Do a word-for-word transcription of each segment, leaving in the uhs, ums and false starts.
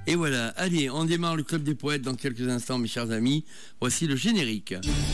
Et voilà, allez, on démarre le Club des Poètes dans quelques instants, mes chers amis. Voici le générique.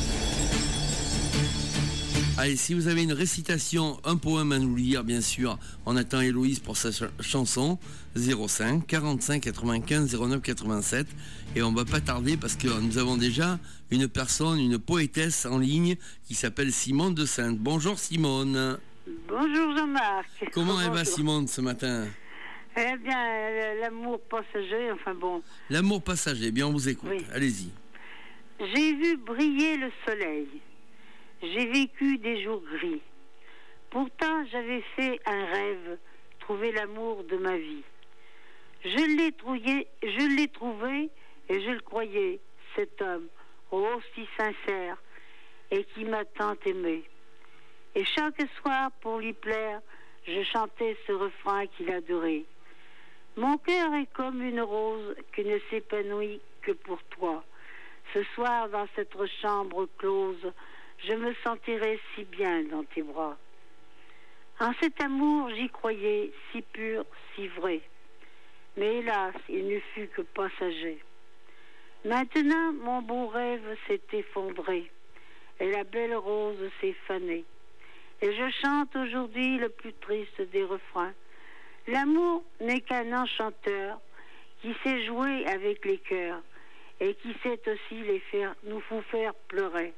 Allez, si vous avez une récitation, un poème à nous lire, bien sûr, on attend Héloïse pour sa ch- chanson, zéro cinq quarante-cinq quatre-vingt-quinze zéro neuf quatre-vingt-sept. Et on va pas tarder parce que nous avons déjà une personne, une poétesse en ligne qui s'appelle Simone de Sainte. Bonjour Simone. Bonjour Jean-Marc. Comment elle Bonjour. va Simone ce matin? Eh bien, l'amour passager, enfin bon. L'amour passager, bien on vous écoute, oui. Allez-y. J'ai vu briller le soleil. J'ai vécu des jours gris. Pourtant, j'avais fait un rêve, trouver l'amour de ma vie. Je l'ai trouvé, je l'ai trouvé et je le croyais, cet homme, oh si sincère, et qui m'a tant aimé. Et chaque soir, pour lui plaire, je chantais ce refrain qu'il adorait. Mon cœur est comme une rose qui ne s'épanouit que pour toi. Ce soir, dans cette chambre close, je me sentirai si bien dans tes bras. En cet amour, j'y croyais, si pur, si vrai. Mais hélas, il ne fut que passager. Maintenant, mon beau rêve s'est effondré, et la belle rose s'est fanée. Et je chante aujourd'hui le plus triste des refrains. L'amour n'est qu'un enchanteur qui sait jouer avec les cœurs et qui sait aussi les faire, nous faire pleurer.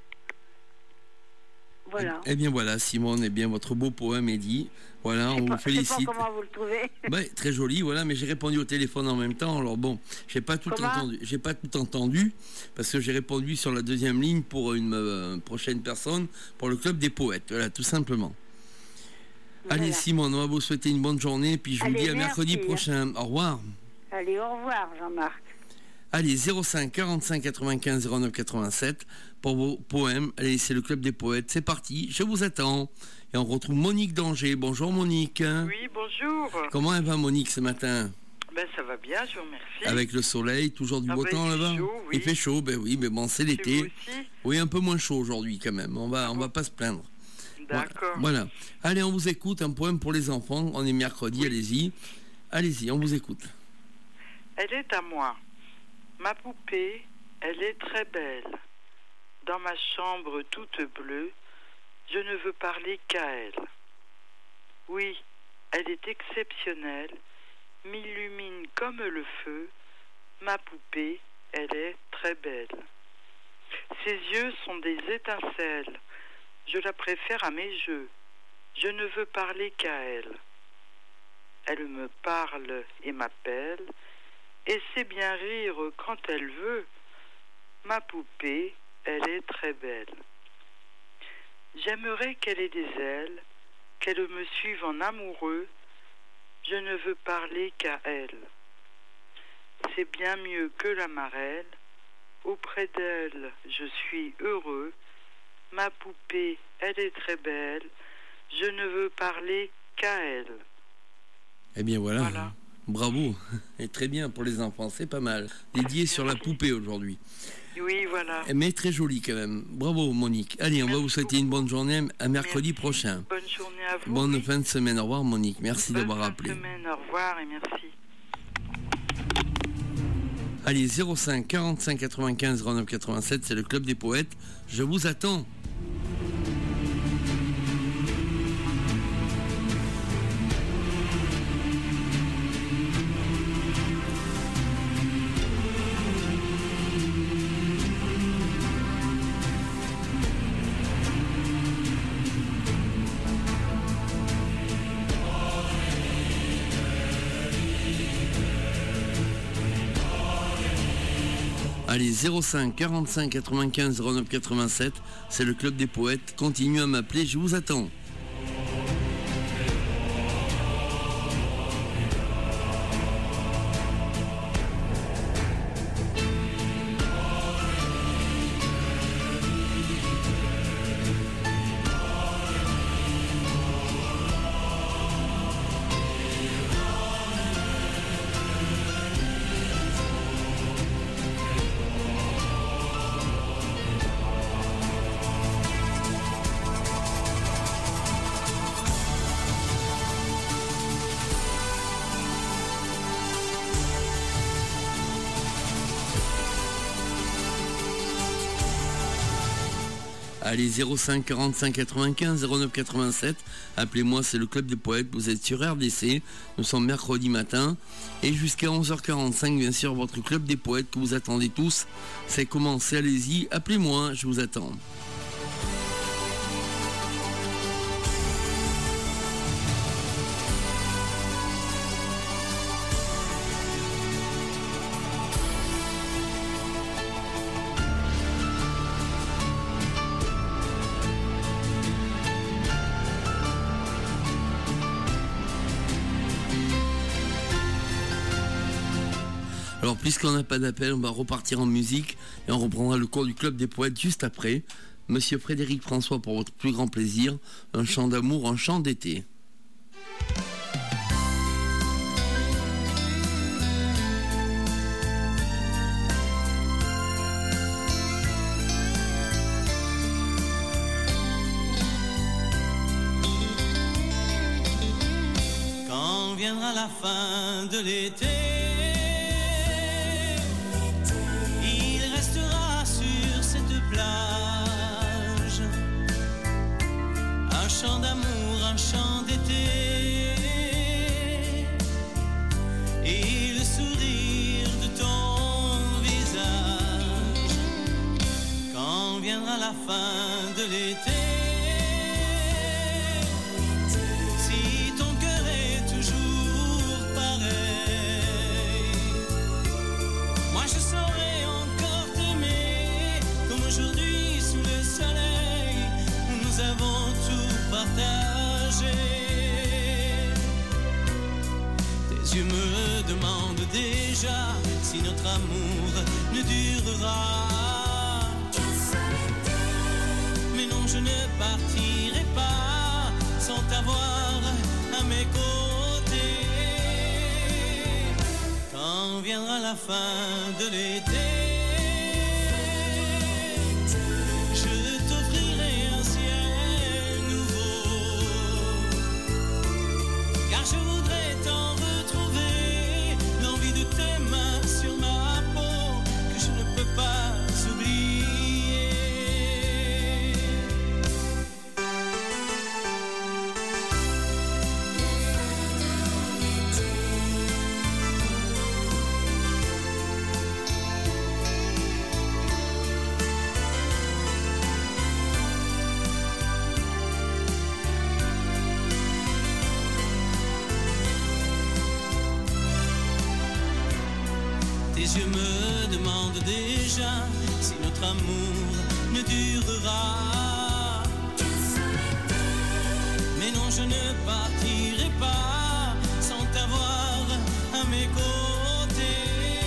Voilà. Eh bien voilà, Simone, eh bien votre beau poème est dit. Voilà, on pas, vous félicite. Je sais pas comment vous le trouvez. Ouais, très joli, voilà, mais j'ai répondu au téléphone en même temps. Alors bon, j'ai pas tout comment entendu. J'ai pas tout entendu parce que j'ai répondu sur la deuxième ligne pour une euh, prochaine personne pour le Club des Poètes. Voilà, tout simplement. Voilà. Allez, Simone, on va vous souhaiter une bonne journée, puis je Allez, vous dis à merci. mercredi prochain. Au revoir. Allez, au revoir, Jean-Marc. Allez, zéro cinq quarante-cinq quatre-vingt-quinze zéro neuf quatre-vingt-sept pour vos poèmes. Allez, c'est le Club des Poètes. C'est parti, je vous attends. Et on retrouve Monique d'Angers. Bonjour Monique. Oui, bonjour. Comment elle va Monique ce matin? Ben ça va bien, je vous remercie. Avec le soleil, toujours du ah beau ben, temps là-bas. Chaud, oui. Il fait chaud, ben oui, mais bon, c'est l'été. Vous aussi oui, un peu moins chaud aujourd'hui quand même. On va, ah on bon. va pas se plaindre. D'accord. Voilà. Allez, on vous écoute. Un poème pour les enfants. On est mercredi, oui. allez-y. Allez-y, on vous écoute. Elle est à moi. Ma poupée, elle est très belle. Dans ma chambre toute bleue, je ne veux parler qu'à elle. Oui, elle est exceptionnelle, m'illumine comme le feu. Ma poupée, elle est très belle. Ses yeux sont des étincelles. Je la préfère à mes jeux. Je ne veux parler qu'à elle. Elle me parle et m'appelle, et sait bien rire quand elle veut. Ma poupée, elle est très belle. J'aimerais qu'elle ait des ailes, qu'elle me suive en amoureux. Je ne veux parler qu'à elle. C'est bien mieux que la marelle. Auprès d'elle, je suis heureux. Ma poupée, elle est très belle. Je ne veux parler qu'à elle. Eh bien voilà. Voilà. Bravo, et très bien pour les enfants, c'est pas mal. Dédié sur la poupée aujourd'hui. Oui, voilà. Mais très joli quand même. Bravo Monique. Allez, on merci va vous souhaiter beaucoup. Une bonne journée à mercredi merci. Prochain. Bonne journée à vous. Bonne oui. fin de semaine. Au revoir Monique. Merci bonne d'avoir fin appelé. Bonne semaine, au revoir et merci. Allez, zéro cinq quarante-cinq quatre-vingt-quinze zéro neuf quatre-vingt-sept, c'est le Club des Poètes. Je vous attends. Allez, zéro cinq quarante-cinq quatre-vingt-quinze zéro neuf quatre-vingt-sept, c'est le Club des Poètes. Continuez à m'appeler, je vous attends. Allez, zéro cinq quarante-cinq quatre-vingt-quinze zéro neuf quatre-vingt-sept. Appelez-moi, c'est le Club des Poètes. Vous êtes sur R D C. Nous sommes mercredi matin. Et jusqu'à onze heures quarante-cinq, bien sûr, votre Club des Poètes que vous attendez tous. C'est commencé. Allez-y, appelez-moi, je vous attends. Alors, puisqu'on n'a pas d'appel, on va repartir en musique et on reprendra le cours du Club des Poètes juste après. Monsieur Frédéric François, pour votre plus grand plaisir, un chant d'amour, un chant d'été. Quand viendra la fin de l'été, plage, un chant d'amour, un chant d'été, et le sourire de ton visage. Quand viendra la fin de l'été, si ton cœur est toujours pareil, moi je saurai encore t'aimer comme aujourd'hui sous le soleil où nous avons tout partagé. Tes yeux me demandent déjà si notre amour ne durera. Mais non, je ne partirai pas sans t'avoir à mes côtés. Quand viendra la fin de l'été, je voudrais t'en retrouver, l'envie de tes mains sur ma peau que je ne peux pas oublier. Tes yeux me demandent déjà si notre amour ne durera. Mais non, je ne partirai pas sans t'avoir à mes côtés.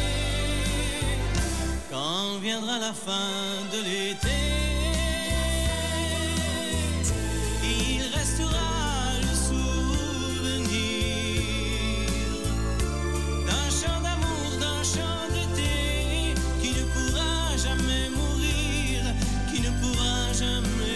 Quand viendra la fin de l'été, il restera le souvenir d'un chant d'amour, d'un chant d'été qui ne pourra jamais mourir, qui ne pourra jamais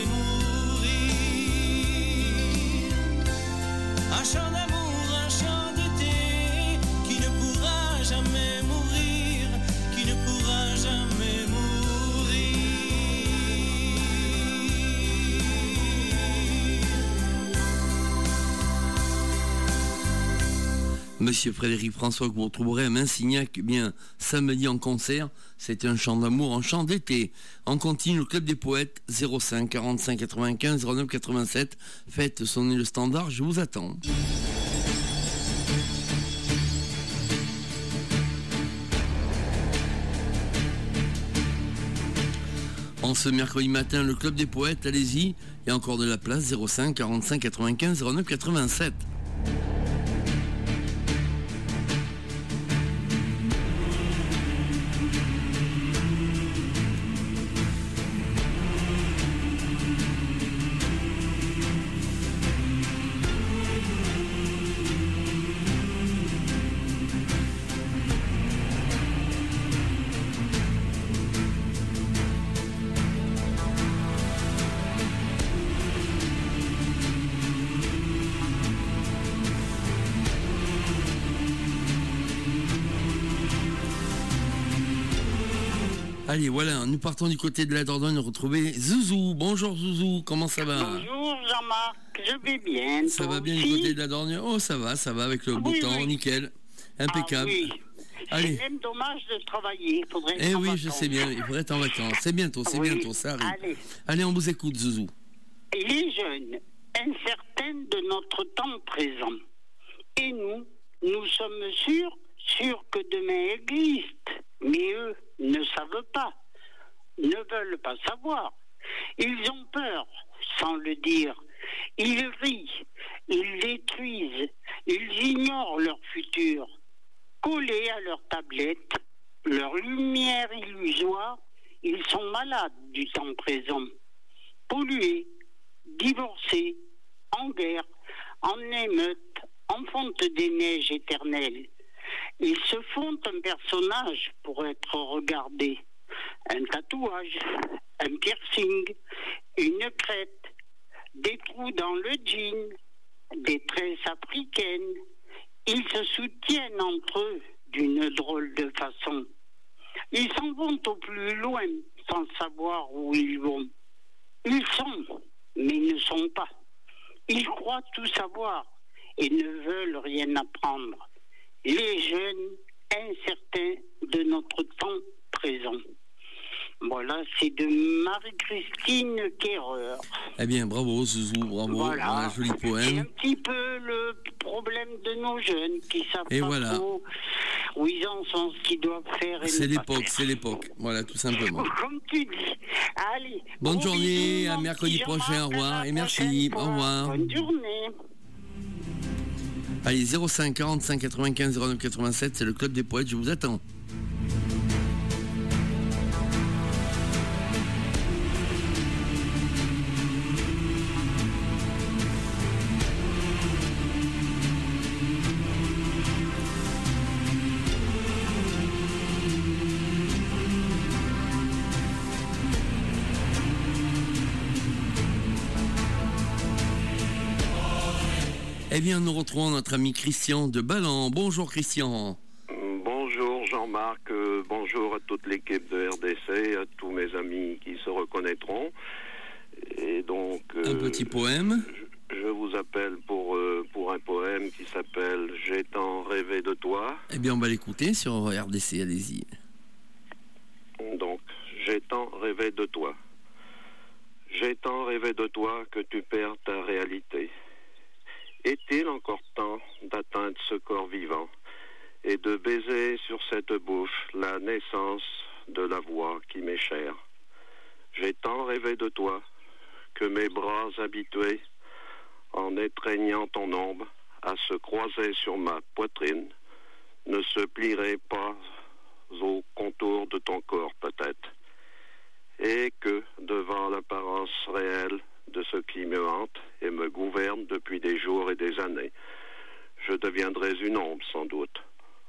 mourir. Un chant d'amour, un chant d'été qui ne pourra jamais mourir, qui ne pourra jamais mourir. Monsieur Frédéric François, que vous retrouverez à Minsignac, bien samedi en concert. C'était un chant d'amour, un chant d'été. On continue le Club des Poètes, zéro cinq quarante-cinq quatre-vingt-quinze zéro neuf quatre-vingt-sept. Faites sonner le standard, je vous attends. En ce mercredi matin, le Club des Poètes, allez-y, il y a encore de la place, zéro cinq quarante-cinq quatre-vingt-quinze zéro neuf quatre-vingt-sept. Allez, voilà, nous partons du côté de la Dordogne retrouver Zouzou. Bonjour Zouzou, comment ça va? Bonjour Jean-Marc, je vais bien. Ça toi va bien aussi du côté de la Dordogne? Oh, ça va, ça va avec le beau Oui, temps, oui. nickel, impeccable. Ah, oui. Allez. C'est même dommage de travailler. Faudrait être Eh en oui, je vacances. sais bien, il faudrait être en vacances. C'est bientôt, c'est Oui. bientôt, ça arrive. Allez. Allez, on vous écoute Zouzou. Les jeunes, incertains de notre temps présent. Et nous, nous sommes sûrs, sûrs que demain existe. Mais eux ne savent pas, ne veulent pas savoir. Ils ont peur, sans le dire. Ils rient, ils détruisent, ils ignorent leur futur. Collés à leur tablette, leur lumière illusoire, ils sont malades du temps présent. Pollués, divorcés, en guerre, en émeute, en fonte des neiges éternelles. Ils se font un personnage pour être regardés. Un tatouage, un piercing, une crête, des trous dans le jean, des tresses africaines. Ils se soutiennent entre eux d'une drôle de façon. Ils s'en vont au plus loin sans savoir où ils vont. Ils sont, mais ne sont pas. Ils croient tout savoir et ne veulent rien apprendre. Les jeunes incertains de notre temps présent. Voilà, c'est de Marie-Christine Kerrer. Eh bien, bravo Zouzou, bravo, Voilà. un joli C'est un poème. petit peu le problème de nos jeunes qui savent Et pas voilà. trop où ils en sont, ce qu'ils doivent faire. et C'est ne pas l'époque, faire. c'est l'époque, voilà, tout simplement. Comme tu dis. Allez. Bonne gros journée, bisous, à mon mercredi petit prochain, Jean-Marc, au revoir, à la et merci, prochaine au fois. revoir. Bonne journée. Allez, zéro cinq quarante-cinq quatre-vingt-quinze zéro neuf quatre-vingt-sept, c'est le Club des Poètes, je vous attends. Eh bien, nous retrouvons notre ami Christian de Ballan. Bonjour Christian. Bonjour Jean-Marc, euh, bonjour à toute l'équipe de R D C, à tous mes amis qui se reconnaîtront. Et donc, euh, Un petit poème. je, je vous appelle pour, euh, pour un poème qui s'appelle « J'ai tant rêvé de toi Eh bien, on va l'écouter sur R D C, allez-y. ». Donc, j'ai tant rêvé de toi. J'ai tant rêvé de toi que tu perds ta réalité. Est-il encore temps d'atteindre ce corps vivant et de baiser sur cette bouche la naissance de la voix qui m'est chère? J'ai tant rêvé de toi que mes bras habitués, en étreignant ton ombre, à se croiser sur ma poitrine, ne se plieraient pas au contour de ton corps peut-être, et que, devant l'apparence réelle de ce qui me hante et me gouverne depuis des jours et des années, je deviendrais une ombre sans doute.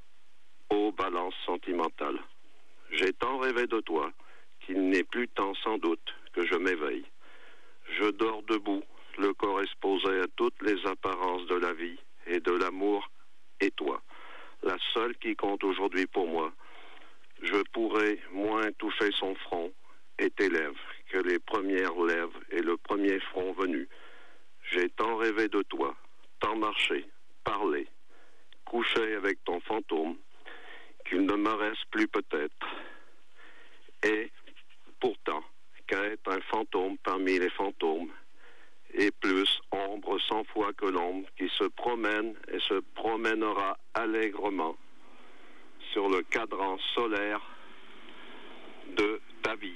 Ô balance sentimentale, j'ai tant rêvé de toi qu'il n'est plus temps sans doute que je m'éveille. Je dors debout, le corps exposé à toutes les apparences de la vie et de l'amour, et toi, la seule qui compte aujourd'hui pour moi. Je pourrais moins toucher son front et tes lèvres que les premières lèvres et le premier front venu. J'ai tant rêvé de toi, tant marché, parlé, couché avec ton fantôme, qu'il ne me reste plus peut-être. Et pourtant, qu'être un fantôme parmi les fantômes, et plus ombre cent fois que l'ombre qui se promène et se promènera allègrement sur le cadran solaire de ta vie.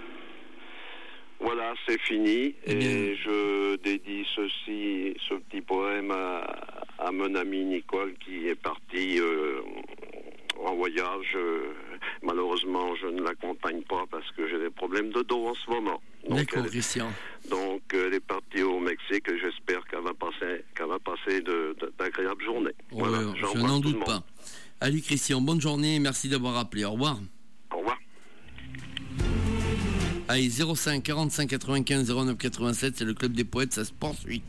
Voilà, c'est fini. Eh bien. Et je dédie ceci, ce petit poème à, à mon ami Nicole qui est partie euh, en voyage. Euh, malheureusement, je ne l'accompagne pas parce que j'ai des problèmes de dos en ce moment. Donc, D'accord, elle, Christian. donc elle est partie au Mexique et j'espère qu'elle va passer, qu'elle va passer de, de, d'agréables journées. Ouais, Voilà, je j'embrasse n'en tout le doute monde. pas. Allez, Christian, bonne journée et merci d'avoir appelé. Au revoir. Au revoir. Allez, zéro cinq quarante-cinq quatre-vingt-quinze zéro neuf quatre-vingt-sept, c'est le Club des Poètes, ça se poursuit.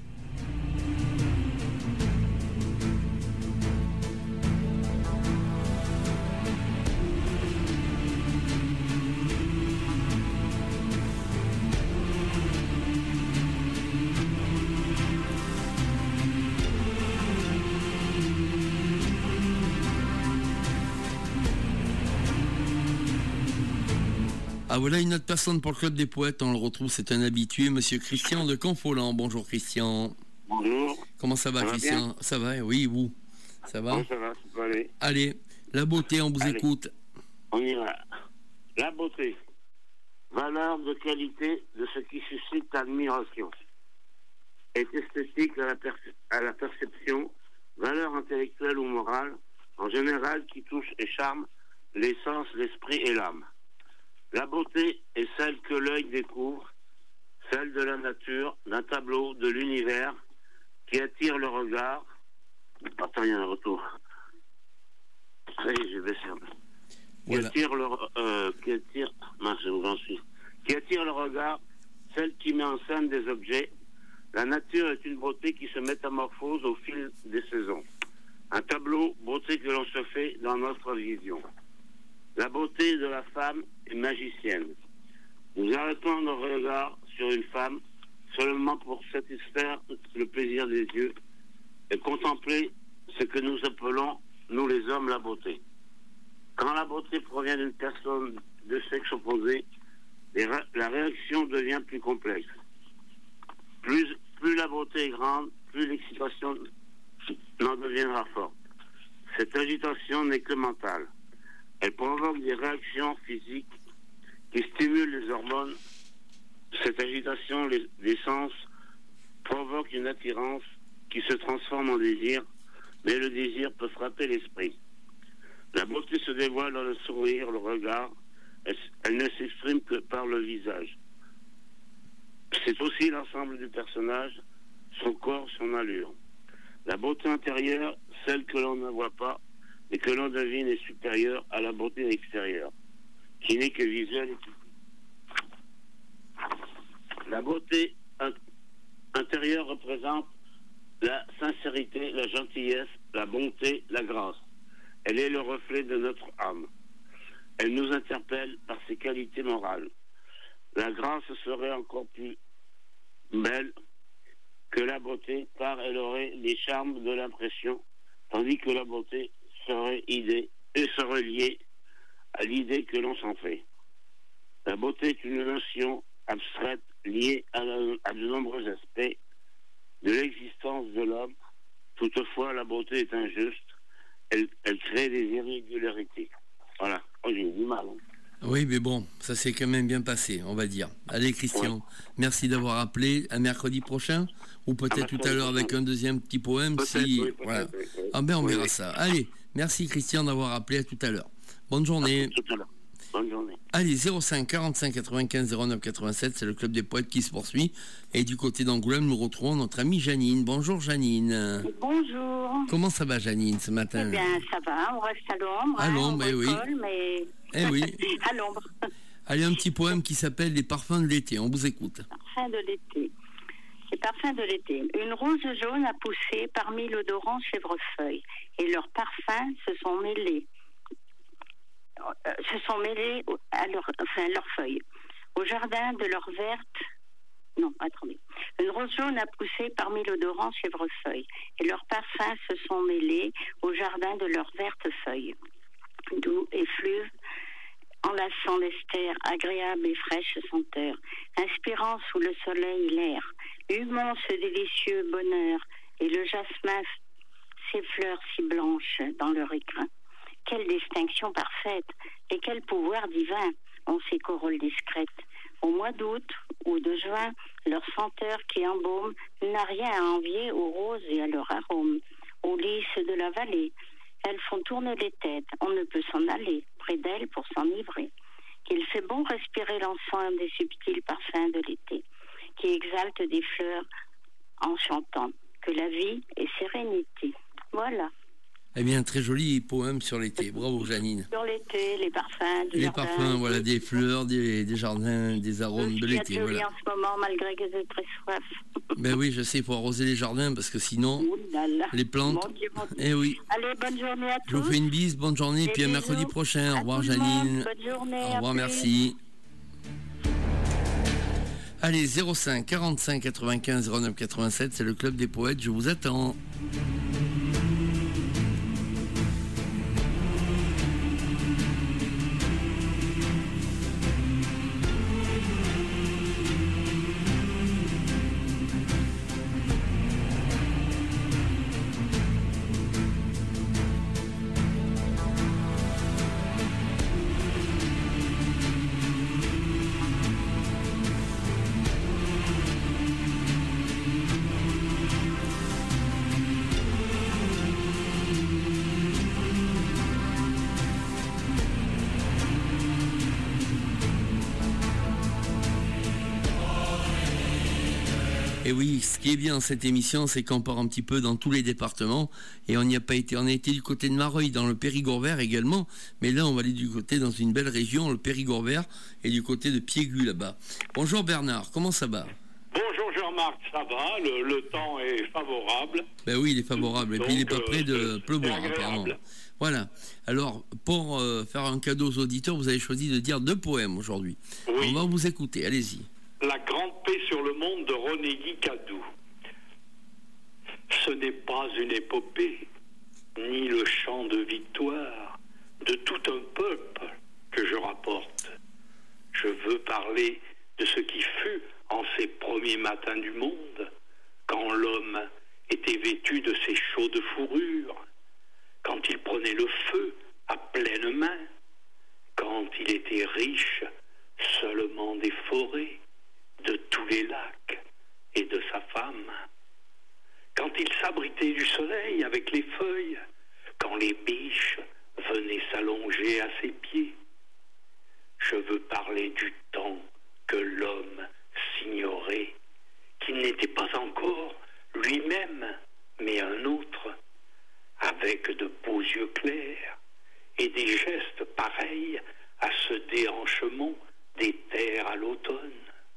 Ah voilà une autre personne pour le Club des Poètes, on le retrouve, c'est un habitué, monsieur Christian de Confolens. Bonjour Christian. Bonjour. Comment ça va, Ça va Christian? bien? Ça va, oui, vous. Ça va? Bon, ça va, ça peut aller. Allez, la beauté, on vous Allez. écoute. On y va. La beauté. Valeur de qualité de ce qui suscite l'admiration. Est esthétique à la, perce- à la perception, valeur intellectuelle ou morale, en général qui touche et charme les sens, l'esprit et l'âme. La beauté est celle que l'œil découvre, celle de la nature, d'un tableau, de l'univers, qui attire le regard. Attends, il y a un retour. Ça y est, j'ai baissé un peu. Qui Voilà. attire le, euh, qui attire, mince, où j'en suis. Qui attire le regard, celle qui met en scène des objets. La nature est une beauté qui se métamorphose au fil des saisons. Un tableau, beauté que l'on se fait dans notre vision. La beauté de la femme est magicienne. Nous arrêtons nos regards sur une femme seulement pour satisfaire le plaisir des yeux et contempler ce que nous appelons, nous les hommes, la beauté. Quand la beauté provient d'une personne de sexe opposé, les ré- la réaction devient plus complexe. Plus, plus la beauté est grande, plus l'excitation n'en deviendra forte. Cette agitation n'est que mentale. Elle provoque des réactions physiques qui stimulent les hormones. Cette agitation les, des sens provoque une attirance qui se transforme en désir, mais le désir peut frapper l'esprit. La beauté se dévoile dans le sourire, le regard. Elle, elle ne s'exprime que par le visage. C'est aussi l'ensemble du personnage, son corps, son allure. La beauté intérieure, celle que l'on ne voit pas et que l'on devine, est supérieure à la beauté extérieure, qui n'est que visuelle et physique. La beauté in- intérieure représente la sincérité, la gentillesse, la bonté, la grâce. Elle est le reflet de notre âme. Elle nous interpelle par ses qualités morales. La grâce serait encore plus belle que la beauté, car elle aurait les charmes de l'impression, tandis que la beauté serait idée et serait liée à l'idée que l'on s'en fait. La beauté est une notion abstraite liée à, la- à de nombreux aspects de l'existence de l'homme. Toutefois, la beauté est injuste. Elle, elle crée des irrégularités. Voilà. Oh, j'ai eu du mal. Hein. Oui, mais bon, ça s'est quand même bien passé, on va dire. Allez, Christian, Ouais. merci d'avoir appelé. À mercredi prochain, ou peut-être À tout à mercredi l'heure avec prochain. un deuxième petit poème. Peut-être, Si... oui, peut-être, voilà. oui, oui. Ah ben, on Oui, verra oui. ça. Allez, merci Christian d'avoir appelé. À tout à l'heure. Bonne journée. Tout à l'heure. Bonne journée. Allez, zéro cinq quarante-cinq quatre-vingt-quinze zéro neuf quatre-vingt-sept, c'est le Club des Poètes qui se poursuit. Et du côté d'Angoulême, nous retrouvons notre amie Janine. Bonjour Janine. Bonjour. Comment ça va Janine ce matin? Eh bien, ça va, on reste à l'ombre. À hein, l'ombre, on eh oui. bricole, mais Eh oui. à l'ombre. Allez, un petit poème qui s'appelle Les parfums de l'été. On vous écoute. Parfum de l'été. Les parfums de l'été. Une rose jaune a poussé parmi l'odorant chèvrefeuille, et leurs parfums se sont mêlés, euh, se sont mêlés au- à leur, enfin, leurs feuilles. Au jardin de leurs vertes. Non, attendez. Une rose jaune a poussé parmi l'odorant chèvrefeuille, et leurs parfums se sont mêlés au jardin de leurs vertes feuilles. Doux et fluves, enlaçant l'esther, agréable et fraîche senteur, inspirant sous le soleil l'air, humant ce délicieux bonheur, et le jasmin, ses fleurs si blanches dans leur écrin. Quelle distinction parfaite, et quel pouvoir divin ont ces corolles discrètes. Au mois d'août ou de juin, leur senteur qui embaume n'a rien à envier aux roses et à leur arôme. Aux lys de la vallée, elles font tourner les têtes, on ne peut s'en aller près d'elles pour s'enivrer. Qu'il fait bon respirer l'encens des subtils parfums de l'été, qui exalte des fleurs en chantant que la vie est sérénité. Voilà. Eh bien, très joli poème sur l'été. Bravo Janine. Sur l'été, les parfums du Les jardin. parfums, voilà, des fleurs, des, des jardins, des arômes de Il y a l'été. de Voilà. en ce moment, malgré que j'ai très soif. Ben oui, je sais, il faut arroser les jardins parce que sinon, Ouh là là. les plantes. Mon Dieu, mon Dieu. Eh oui. Allez, bonne journée à Je vous tous. fais une bise, bonne journée, Des puis à bisous mercredi prochain. Au à revoir tout le monde. Janine. Bonne journée. Au à revoir, plus. merci. Allez, zéro cinq quarante-cinq quatre-vingt-quinze zéro neuf quatre-vingt-sept, c'est le Club des Poètes, je vous attends. Et oui, ce qui est bien dans cette émission, c'est qu'on part un petit peu dans tous les départements et on n'y a pas été. On a été du côté de Mareuil, dans le Périgord vert également, mais là on va aller du côté dans une belle région, le Périgord vert, et du côté de Piégu là-bas. Bonjour Bernard, comment ça va? Bonjour Jean-Marc, ça va, le, le temps est favorable. Ben oui, il est favorable, et Donc, puis il n'est pas euh, près de c'est- pleuvoir c'est apparemment. agréable. Voilà, alors pour euh, faire un cadeau aux auditeurs, vous avez choisi de dire deux poèmes aujourd'hui. Oui. On va vous écouter, allez-y. La grande paix sur le monde de René Guicadou. Ce n'est pas une épopée, ni le chant de victoire de tout un peuple que je rapporte. Je veux parler de ce qui fut en ces premiers matins du monde, quand l'homme était vêtu de ses chaudes fourrures, quand il prenait le feu à pleine main, quand il était riche seulement des forêts, de tous les lacs et de sa femme, quand il s'abritait du soleil avec les feuilles, quand les biches venaient s'allonger à ses pieds. Je veux parler du temps que l'homme s'ignorait, qu'il n'était pas encore lui-même, mais un autre, avec de beaux yeux clairs et des gestes pareils à ce déhanchement des terres à l'automne.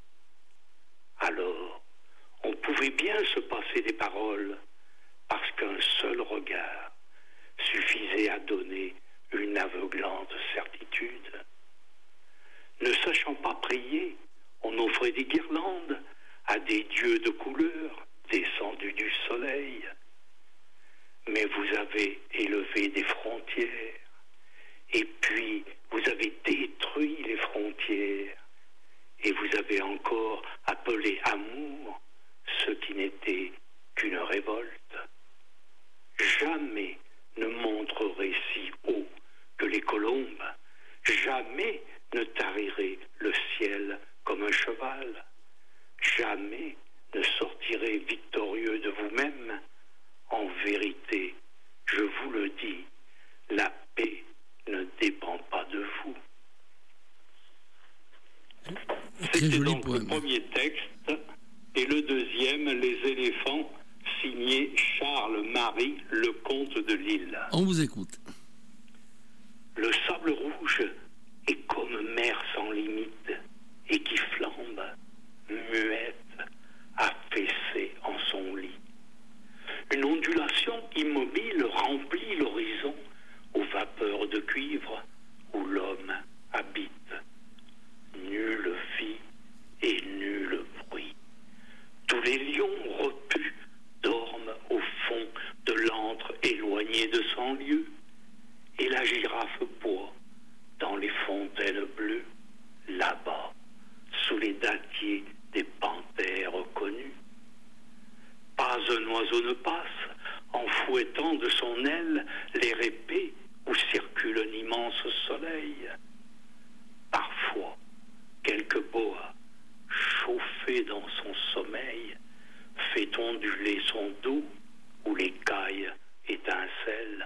Alors, on pouvait bien se passer des paroles, parce qu'un seul regard suffisait à donner une aveuglante certitude. Ne sachant pas prier, on offrait des guirlandes à des dieux de couleur descendus du soleil. Mais vous avez élevé des frontières, et puis vous avez détruit les frontières, et vous avez encore appelé amour ce qui n'était qu'une révolte. Jamais ne montrerai si haut que les colombes, jamais ne tarirai le ciel comme un cheval, jamais ne sortirez victorieux de vous-même. En vérité, je vous le dis, la paix ne dépend pas de vous. Très C'était joli donc poème. le premier texte, et le deuxième, Les éléphants, signé Charles-Marie, le comte de Lille. On vous écoute. Le sable rouge est comme mer sans limite, et qui flambe, muette, affaissée en son lit. Une ondulation immobile remplit l'horizon aux vapeurs de cuivre où l'homme habite. Nulle vie et nul bruit. Tous les lions repus dorment au fond de l'antre éloigné de cent lieues, et la girafe boit dans les fontaines bleues, là-bas, sous les dattiers des panthères connues. Pas un oiseau ne passe en fouettant de son aile les répés où circule un immense soleil. Parfois, quelque boa, chauffé dans son sommeil, fait onduler son dos où les cailles étincellent.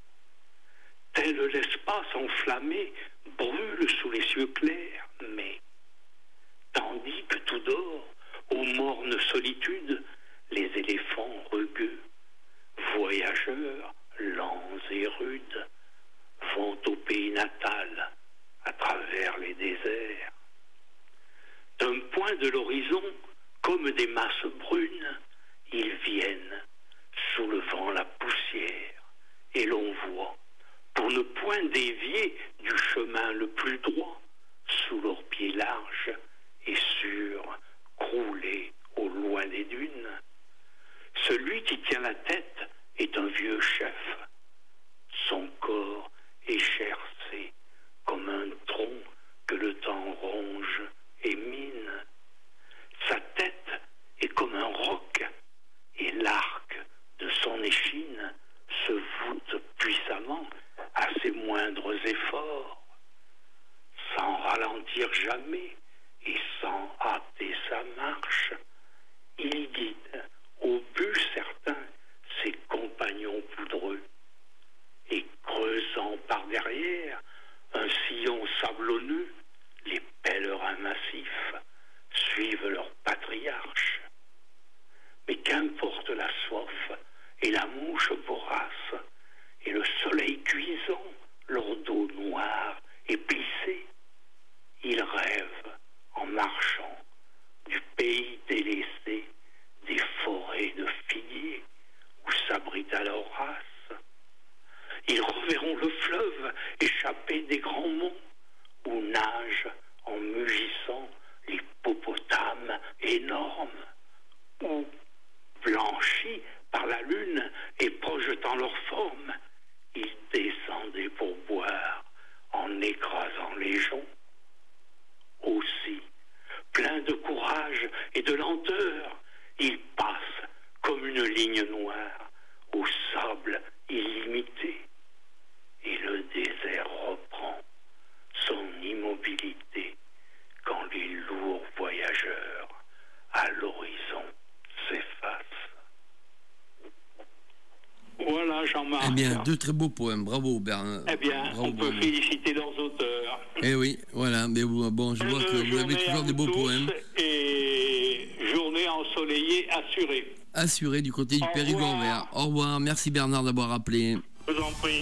Tel l'espace enflammé brûle sous les cieux clairs, mais tandis que tout dort aux mornes solitudes, les éléphants rugueux, voyageurs lents et rudes, vont au pays natal à travers les déserts. D'un point de l'horizon, comme des masses brunes, ils viennent, soulevant la poussière, et l'on voit, pour ne point dévier du chemin le plus droit, sous leurs pieds larges et sûrs, crouler au loin des dunes. Celui qui tient la tête est un vieux chef. Son corps est gercé comme un tronc que le temps ronge et mine. Sa tête est comme un roc, et l'arc de son échine se voûte puissamment à ses moindres efforts. Sans ralentir jamais et sans hâter sa marche, il guide au but certain ses compagnons poudreux, et creusant par derrière un sillon sablonneux, les pèlerins massifs suivent leur patriarche. et la mouche vorace, et le soleil cuisant, leur dos noir et plissé. Ils rêvent, en marchant, du pays délaissé, des forêts de figuiers où s'abrita leur race. Ils reverront le fleuve échappé des grands monts, où nagent en mugissant l'hippopotame énorme, où, blanchis par la lune et projetant leur forme, ils descendaient pour boire en écrasant les joncs. Aussi, plein de courage et de lenteur, ils passent comme une ligne noire au sable illimité, et le désert reprend son immobilité quand les lourds voyageurs à l'horizon s'effacent. Voilà, Jean-Marc. Eh bien, deux très beaux poèmes. Bravo, Bernard. Eh bien, Bravo, on peut bravo. féliciter leurs auteurs. Eh oui, voilà. Mais vous- bon, je vois que vous avez toujours des beaux poèmes. Et journée ensoleillée assurée. Assurés du côté du Au Périgord revoir. vert. Au revoir. Merci Bernard d'avoir appelé. Je vous en prie.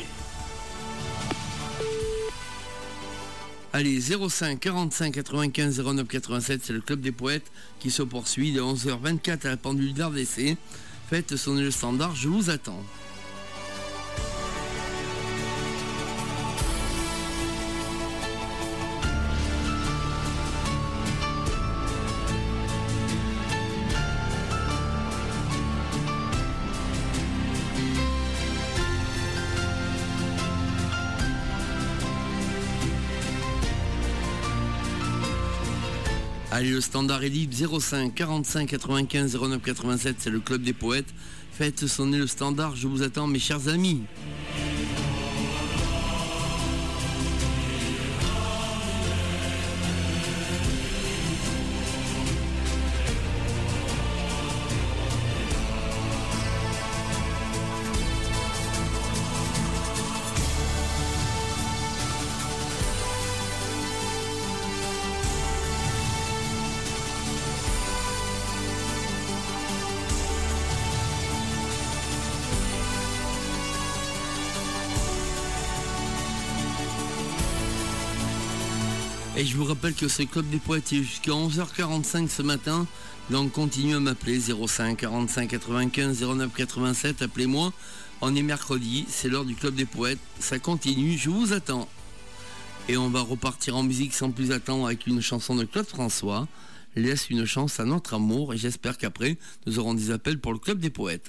Allez, zéro cinq quarante-cinq quatre-vingt-quinze zéro neuf quatre-vingt-sept, c'est le Club des Poètes qui se poursuit de onze heures vingt-quatre à la pendule d'R D C. Faites sonner le standard, je vous attends. Allez, le standard est libre, zéro cinq quarante-cinq quatre-vingt-quinze zéro neuf quatre-vingt-sept, c'est le Club des Poètes. Faites sonner le standard, je vous attends mes chers amis. Et je vous rappelle que c'est Club des Poètes est jusqu'à onze heures quarante-cinq ce matin. Donc continuez à m'appeler zéro cinq quarante-cinq quatre-vingt-quinze zéro neuf quatre-vingt-sept. Appelez-moi. On est mercredi, c'est l'heure du Club des Poètes. Ça continue, je vous attends. Et on va repartir en musique sans plus attendre avec une chanson de Claude François. Laisse une chance à notre amour. Et j'espère qu'après, nous aurons des appels pour le Club des Poètes.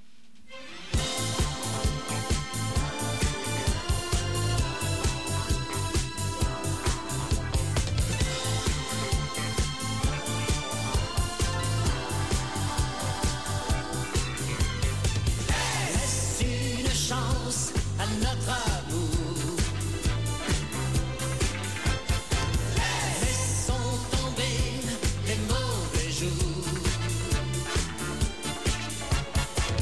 À notre amour, laissons tomber les mauvais jours.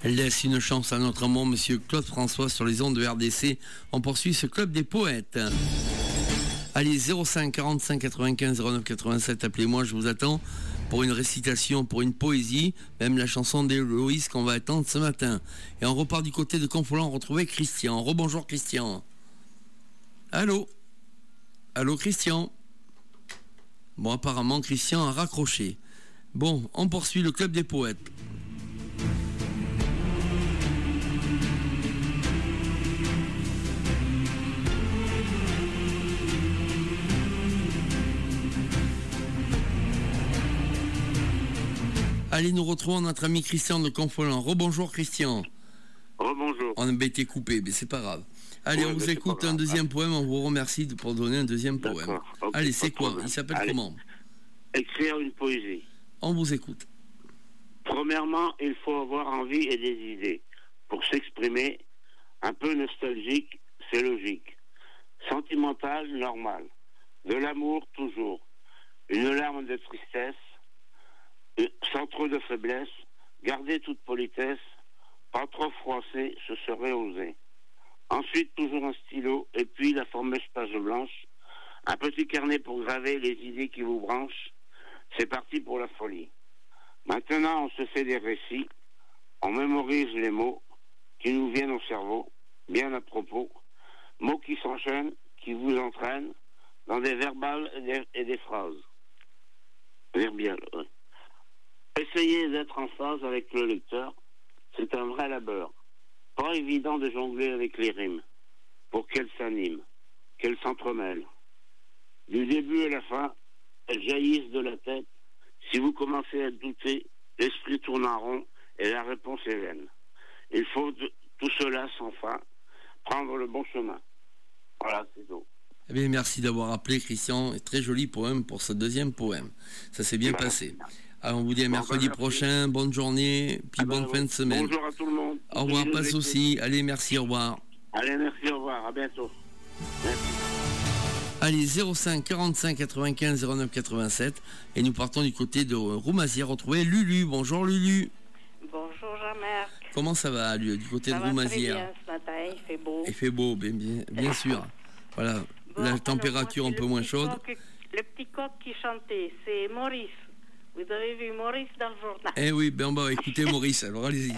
laisse une chance à notre amour, monsieur Claude François, sur les ondes de R D C. On poursuit ce club des poètes. Allez, zéro cinq quarante-cinq quatre-vingt-quinze zéro neuf quatre-vingt-sept, appelez-moi, je vous attends pour une récitation, pour une poésie, même la chanson d'Héloïse qu'on va attendre ce matin. Et on repart du côté de Confolens, on retrouvait Christian. Rebonjour Christian. Allô? Allô Christian? Bon, apparemment Christian a raccroché. Bon, on poursuit le club des poètes. Allez, nous retrouvons notre ami Christian de Confolens. Rebonjour Christian. Rebonjour. On a été coupé, mais c'est pas grave. Allez, Ouais, on vous écoute un deuxième poème, on vous remercie de- pour donner un deuxième poème. Okay, Allez, c'est quoi? problème. Il s'appelle Allez. comment? Écrire une poésie. On vous écoute. Premièrement, il faut avoir envie et des idées. Pour s'exprimer, un peu nostalgique, c'est logique. Sentimental, normal. De l'amour, toujours. Une larme de tristesse, euh, sans trop de faiblesse. Garder toute politesse, pas trop froissé, ce serait osé. Ensuite, toujours un stylo, et puis la fameuse page blanche. Un petit carnet pour graver les idées qui vous branchent. C'est parti pour la folie. Maintenant, on se fait des récits, on mémorise les mots qui nous viennent au cerveau, bien à propos, mots qui s'enchaînent, qui vous entraînent dans des verbales et des, et des phrases. Verbiales, oui. Essayez d'être en phase avec le lecteur, c'est un vrai labeur. Pas évident de jongler avec les rimes, pour qu'elles s'animent, qu'elles s'entremêlent. Du début à la fin, elles jaillissent de la tête. Si vous commencez à douter, l'esprit tourne en rond et la réponse est vaine. Il faut de, tout cela sans fin, prendre le bon chemin. Voilà, c'est tout. Eh bien, merci d'avoir appelé Christian. Très joli poème pour ce deuxième poème. Ça s'est bien Voilà. passé. Alors, on vous dit à Bon, mercredi ben, merci. prochain. Bonne journée, puis Ah ben, bonne fin de semaine. Bonjour à tout le monde. Au revoir, Je vous pas de écoute. soucis. Allez, merci, au revoir. Allez, merci, au revoir. À bientôt. Merci. Allez, zéro cinq quarante-cinq quatre-vingt-quinze zéro neuf quatre-vingt-sept. Et nous partons du côté de Roumazières. Retrouver Lulu. Bonjour Lulu. Bonjour Jean-Marc. Comment ça va du côté Ça de va très Roumazières? bien ce matin, il fait beau. Il fait beau, bien, bien, bien sûr. Voilà, Bon, la alors, température moi, un c'est peu le moins petit chaude. coq- le petit coq qui chantait, c'est Maurice. Vous avez vu Maurice dans le journal. Eh oui, ben on va écouter Maurice, alors allez-y.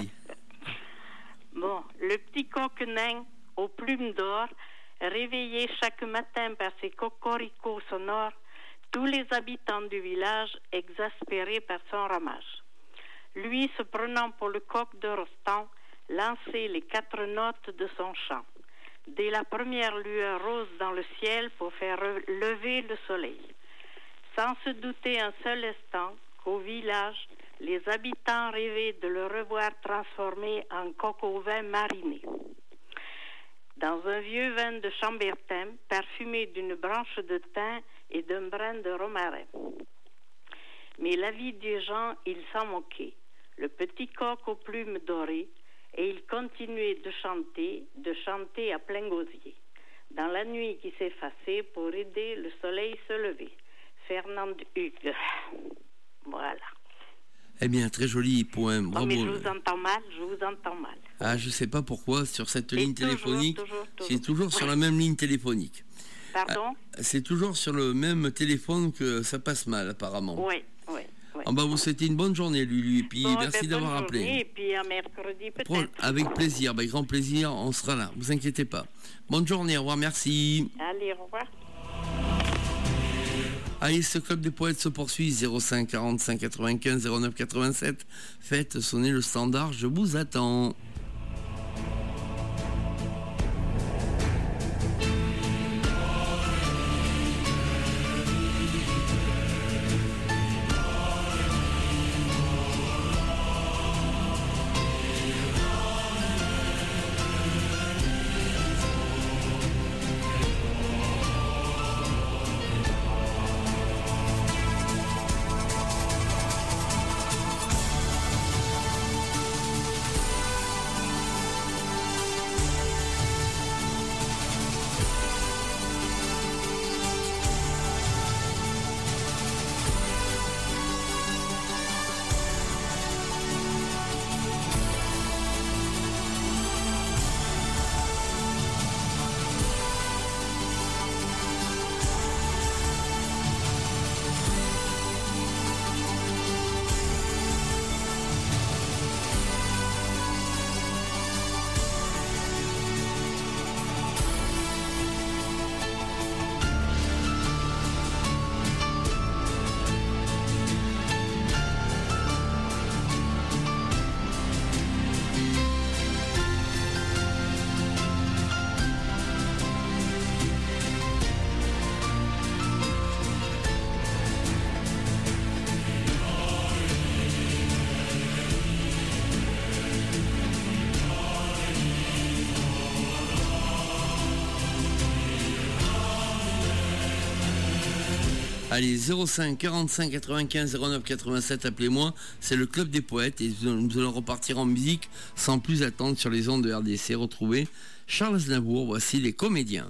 Bon, le petit coq nain aux plumes d'or, réveillé chaque matin par ses cocoricots sonores, tous les habitants du village exaspérés par son ramage. Lui, se prenant pour le coq de Rostand, lançait les quatre notes de son chant. Dès la première lueur rose dans le ciel pour faire re- lever le soleil. Sans se douter un seul instant qu'au village, les habitants rêvaient de le revoir transformé en coq au vin mariné. Dans un vieux vin de Chambertin, parfumé d'une branche de thym et d'un brin de romarin. Mais la vie des gens, il s'en moquait. Le petit coq aux plumes dorées, et il continuait de chanter, de chanter à plein gosier. Dans la nuit qui s'effaçait pour aider le soleil se lever. Fernand Hugues. Voilà. Eh bien, très joli poème, Oh, bravo. mais je vous entends mal, je vous entends mal. Ah, je sais pas pourquoi, sur cette Et ligne toujours, téléphonique, toujours, toujours. c'est toujours sur la même ligne téléphonique. Pardon? C'est toujours sur le même téléphone que ça passe mal, apparemment. Oui, oui. oui. On va vous souhaiter une bonne journée, Lulu, et puis Bon, merci ben, d'avoir bonne appelé. journée, Et puis à mercredi Pro- peut-être. Avec plaisir, avec grand plaisir, on sera là, vous inquiétez pas. Bonne journée, au revoir, merci. Allez, au revoir. Allez, ce club des poètes se poursuit, zéro cinq quarante-cinq quatre-vingt-quinze zéro neuf quatre-vingt-sept. Faites sonner le standard, je vous attends. Allez, zéro cinq quarante-cinq quatre-vingt-quinze zéro neuf quatre-vingt-sept, appelez-moi. C'est le Club des Poètes et nous allons repartir en musique sans plus attendre sur les ondes de R D C. Retrouver Charles Aznavour, voici Les Comédiens.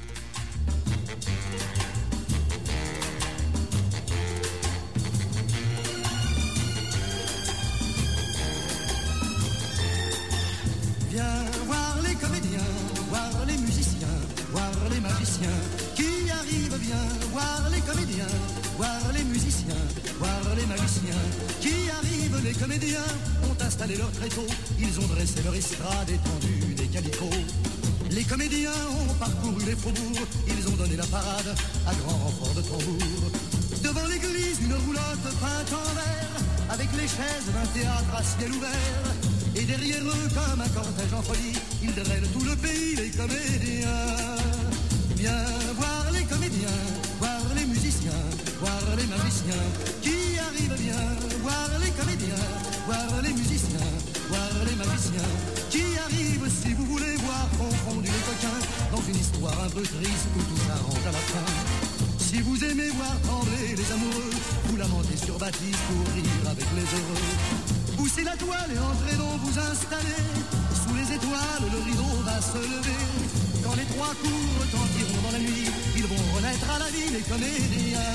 Viens voir les comédiens, voir les musiciens, voir les magiciens qui arrivent bien. Voir les comédiens, voir les musiciens, voir les magiciens qui arrivent. Les comédiens ont installé leur tréteau, ils ont dressé leur estrade étendue des calicots. Les comédiens ont parcouru les faubourgs, ils ont donné la parade à grand renfort de tambour. Devant l'église, une roulotte peinte en vert, avec les chaises d'un théâtre à ciel ouvert. Et derrière eux, comme un cortège en folie, ils drainent tout le pays, les comédiens. Viens voir les comédiens, voir les musiciens, voir les magiciens qui arrivent bien. Voir les comédiens, voir les musiciens, voir les magiciens qui arrivent. Si vous voulez voir confondus les coquins dans une histoire un peu triste où tout s'arrange à la fin. Si vous aimez voir trembler les amoureux, vous lamentez sur Baptiste pour rire avec les heureux. Poussez la toile et entrez donc vous installer. Sous les étoiles, le rideau va se lever. Quand les trois coups retentiront dans la nuit, ils vont renaître à la vie, les comédiens.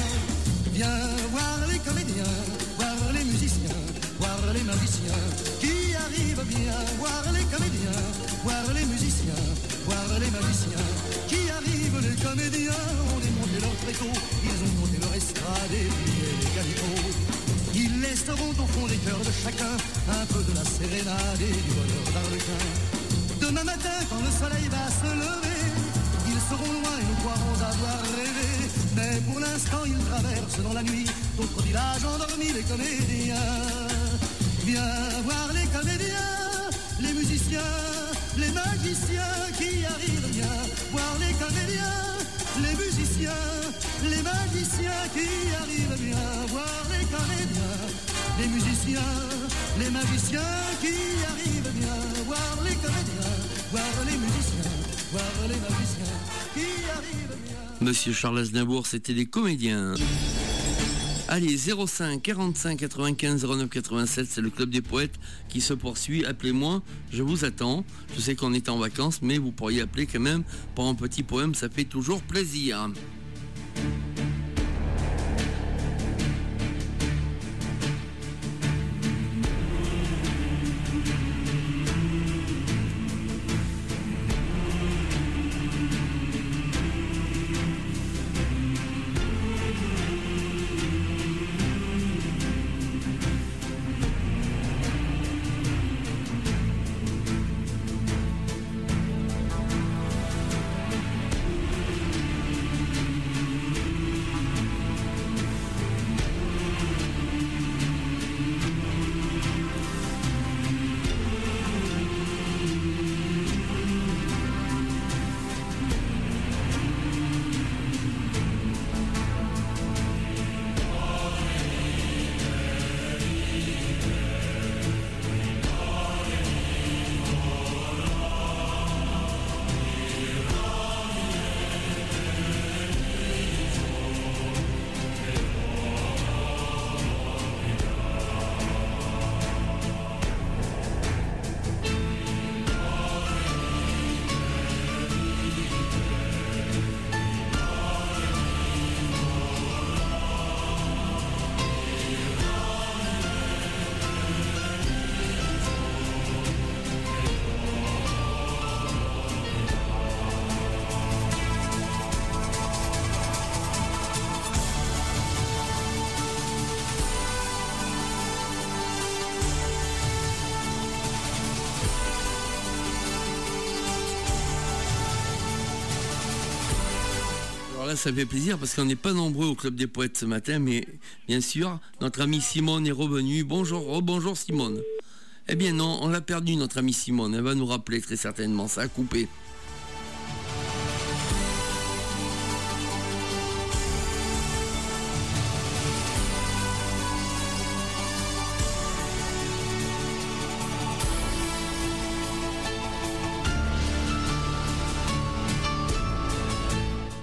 Viens voir les comédiens, voir les musiciens, voir les magiciens qui arrivent bien. Voir les comédiens, voir les musiciens, voir les magiciens qui arrivent. Les comédiens ont démonté leur tréteau, ils ont monté leur estrade et plié les calicots. Ils laisseront au fond des cœurs de chacun un peu de la sérénade et du bonheur d'Arlequin. Demain matin, quand le soleil va se lever, ils seront loin et nous croirons avoir rêvé. Mais pour l'instant, ils traversent dans la nuit d'autres villages endormis, les comédiens. Viens voir les comédiens, les musiciens, les magiciens qui arrivent bien. Voir les comédiens, les musiciens, les magiciens qui arrivent bien. Voir les comédiens, les musiciens, les magiciens qui arrivent bien. Voir les comédiens, voir les musiciens, voir les magiciens qui arrivent bien. Monsieur Charles Aznavour, c'était Les Comédiens. Allez, zéro cinq quarante-cinq quatre-vingt-quinze zéro neuf quatre-vingt-sept, c'est le Club des Poètes qui se poursuit. Appelez-moi, je vous attends. Je sais qu'on est en vacances, mais vous pourriez appeler quand même pour un petit poème, ça fait toujours plaisir. Ça fait plaisir parce qu'on n'est pas nombreux au Club des Poètes ce matin, mais bien sûr, notre amie Simone est revenue. Bonjour, oh bonjour Simone. Eh bien non, on l'a perdu notre amie Simone, elle va nous rappeler très certainement, ça a coupé.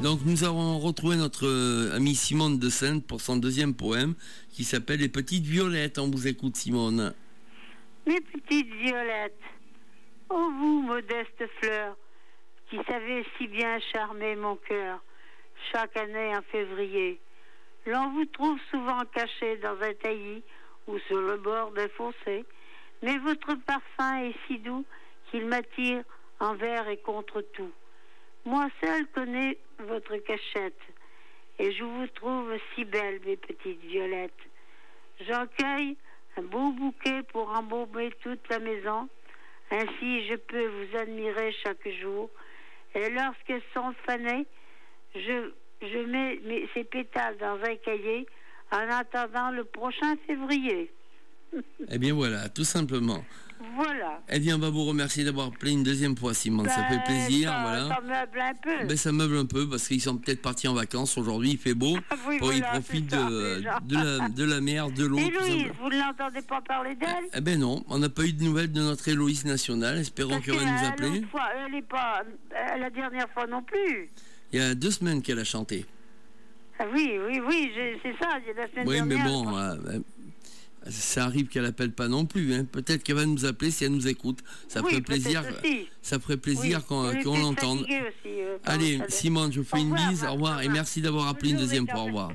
Donc nous avons retrouvé notre euh, amie Simone de Sainte pour son deuxième poème qui s'appelle Les Petites Violettes. On vous écoute, Simone. Mes petites violettes, ô vous, modestes fleurs, qui savez si bien charmer mon cœur, chaque année en février, l'on vous trouve souvent caché dans un taillis ou sur le bord d'un fossé, mais votre parfum est si doux qu'il m'attire envers et contre tout. Moi seul connais votre cachette, et je vous trouve si belle, mes petites violettes. J'en cueille un beau bouquet pour embaumer toute la maison, ainsi je peux vous admirer chaque jour, et lorsqu'elles sont fanées, je, je mets mes, ces pétales dans un cahier en attendant le prochain février. Eh bien voilà, tout simplement. Voilà. Eh bien, on va vous remercier d'avoir appelé une deuxième fois, Simone. Ben, ça fait plaisir. Ça, voilà. ça meuble un peu. Ben, ça meuble un peu parce qu'ils sont peut-être partis en vacances aujourd'hui. Il fait beau. Oui, bon, voilà, ils profitent ça, de, de, la, de la mer, de l'eau. Et Louise, vous ne l'entendez pas parler d'elle? Eh ben non, on n'a pas eu de nouvelles de notre Héloïse nationale. Espérons qu'elle va nous appeler. Fois, elle n'est pas euh, la dernière fois non plus. Il y a deux semaines qu'elle a chanté. Ah oui, oui, oui, c'est ça. Il y a la semaine oui, dernière. Oui, mais bon. Euh, ça arrive qu'elle appelle pas non plus. Hein. Peut-être qu'elle va nous appeler si elle nous écoute. Ça oui, ferait plaisir. Aussi. Ça ferait plaisir oui, qu'on, qu'on l'entende. Aussi, euh, Allez, Simone, je vous fais une bise. Au revoir et merci d'avoir appelé une deuxième fois. Au revoir.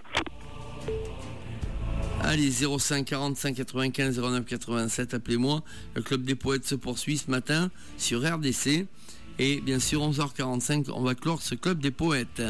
Allez, zéro cinq quarante-cinq quatre-vingt-quinze zéro neuf quatre-vingt-sept, appelez-moi. Le Club des Poètes se poursuit ce matin sur R D C. Et bien sûr, onze heures quarante-cinq, on va clore ce Club des Poètes.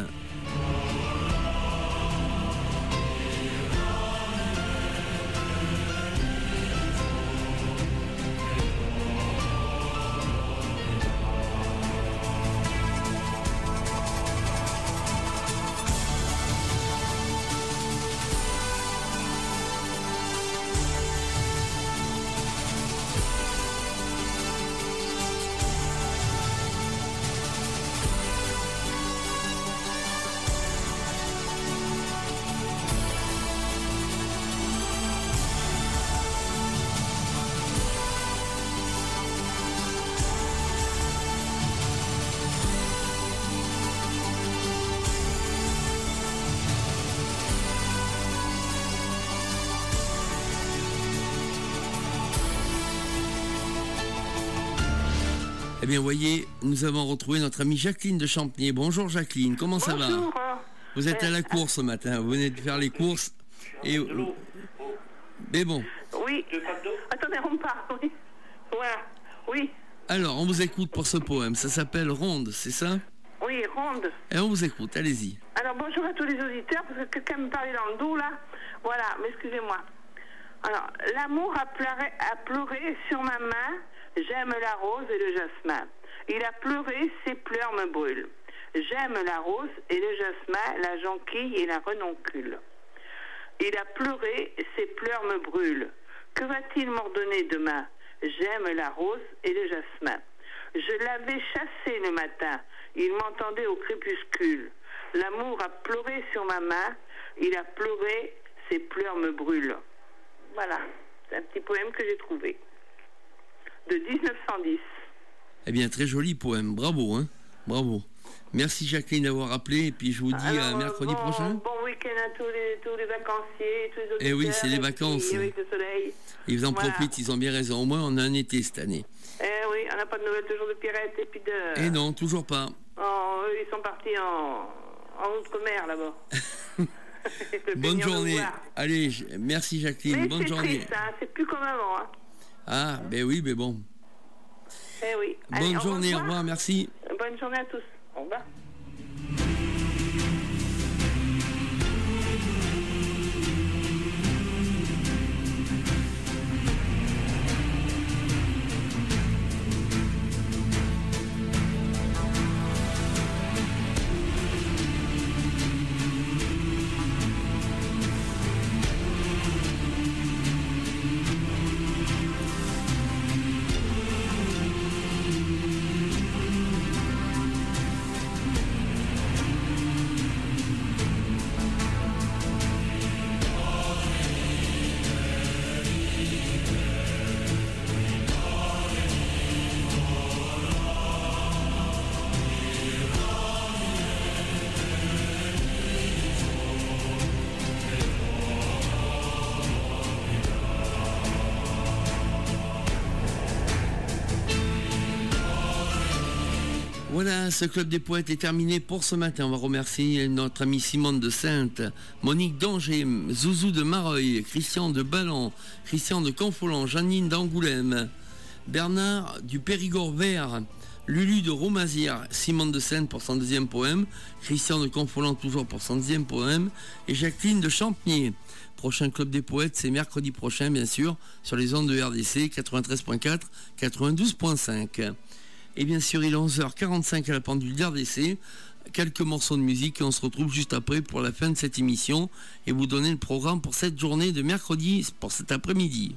Eh bien, voyez, nous avons retrouvé notre amie Jacqueline de Champniers. Bonjour Jacqueline, comment ça Bonjour. va? Vous êtes à la course ce matin, vous venez de faire les courses. Et... Mais bon. Oui, attendez, on parle, oui. Voilà, oui. Alors, on vous écoute pour ce poème, ça s'appelle Ronde, c'est ça? Oui, Ronde. Et on vous écoute, allez-y. Alors, bonjour à tous les auditeurs, parce que quelqu'un me parlait dans le dos, là. Voilà, mais excusez-moi. Alors, l'amour a pleuré, a pleuré sur ma main. J'aime la rose et le jasmin. Il a pleuré, ses pleurs me brûlent. J'aime la rose et le jasmin, la jonquille et la renoncule. Il a pleuré, ses pleurs me brûlent. Que va-t-il m'ordonner demain? J'aime la rose et le jasmin. Je l'avais chassé le matin. Il m'entendait au crépuscule. L'amour a pleuré sur ma main. Il a pleuré, ses pleurs me brûlent. Voilà, c'est un petit poème que j'ai trouvé. De dix-neuf cent dix. Eh bien, très joli poème. Bravo, hein. Bravo. Merci Jacqueline d'avoir appelé et puis je vous dis Alors, à mercredi bon, prochain. Bon week-end à tous les, tous les vacanciers, tous les auditeurs. Eh oui, c'est les vacances. Avec le soleil. Ils en voilà. profitent, ils ont bien raison. Au moins, on a un été cette année. Eh oui, on n'a pas de nouvelles toujours de Pirette et puis de... Eh non, toujours pas. Oh, eux, ils sont partis en, en outre-mer là-bas. Bonne journée. Allez, je... merci Jacqueline. Mais Bonne c'est journée. Triste, hein, c'est plus comme avant. Hein. Ah, ben oui, mais bon. Eh oui. Bonne Allez, journée, au revoir. au revoir, merci. Bonne journée à tous. Au revoir. Voilà, ce club des poètes est terminé pour ce matin. On va remercier notre amie Simone de Sainte, Monique d'Angers, Zouzou de Mareuil, Christian de Ballon, Christian de Confolens, Janine d'Angoulême, Bernard du Périgord vert, Lulu de Romazières, Simone de Sainte pour son deuxième poème, Christian de Confolens toujours pour son deuxième poème, et Jacqueline de Champnier. Prochain club des poètes, c'est mercredi prochain, bien sûr, sur les ondes de R D C quatre-vingt-treize point quatre, quatre-vingt-douze point cinq. Et bien sûr, il est onze heures quarante-cinq à la pendule d'R D C. Quelques morceaux de musique et on se retrouve juste après pour la fin de cette émission et vous donner le programme pour cette journée de mercredi, pour cet après-midi.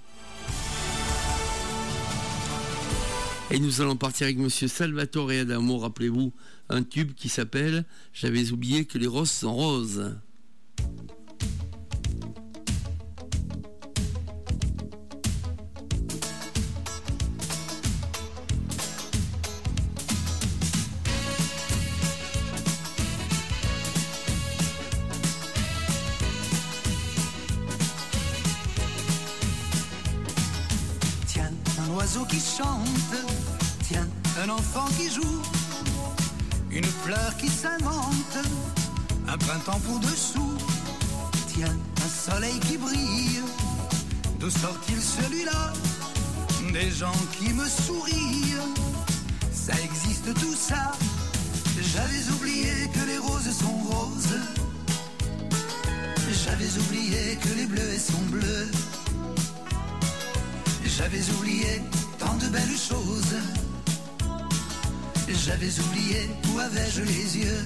Et nous allons partir avec monsieur Salvatore Adamo, rappelez-vous, un tube qui s'appelle « J'avais oublié que les roses sont roses ». Qui chante, tiens, un enfant qui joue, une fleur qui s'invente, un printemps pour dessous, tiens, un soleil qui brille, d'où sort-il celui-là? Des gens qui me sourient, ça existe tout ça, j'avais oublié que les roses sont roses, j'avais oublié que les bleus sont bleus, j'avais oublié tant de belles choses. J'avais oublié où avais-je les yeux.